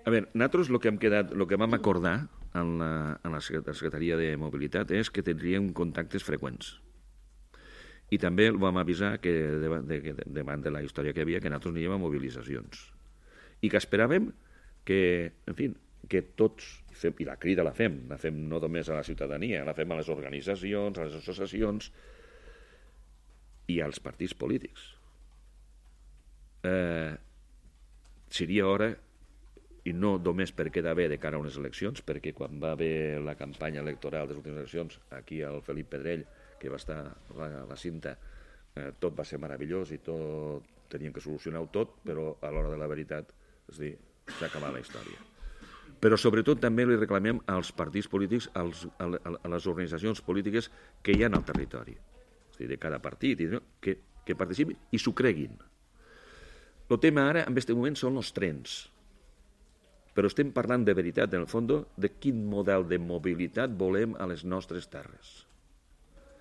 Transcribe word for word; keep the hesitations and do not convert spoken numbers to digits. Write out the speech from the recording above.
A veure, nosaltres el que hem quedat, el que vam acordar en la, en la Secretaria de Mobilitat és que tindríem contactes freqüents. I també el vam avisar que davant de, de, davant de la història que hi havia, que nosaltres aniríem a mobilitzacions. I que esperàvem que, en fi, que tots, i la crida la fem, la fem no només a la ciutadania, la fem a les organitzacions, a les associacions i als partits polítics. Eh, seria hora, i no només per quedar bé de cara a unes eleccions, perquè quan va haver la campanya electoral de les últimes eleccions, aquí al Felip Pedrell, que va estar a la cinta, eh, tot va ser meravellós i tot, teníem que solucionar-ho tot, però a l'hora de la veritat, és dir, s'ha acabat la història. Però sobretot també li reclamem als partits polítics, als, a, a les organitzacions polítiques que hi ha al territori, és dir, de cada partit, que, que participin i s'ho creguin. El tema ara, en aquest moment, són els trens. Però estem parlant de veritat, en el fons, de quin model de mobilitat volem a les nostres terres.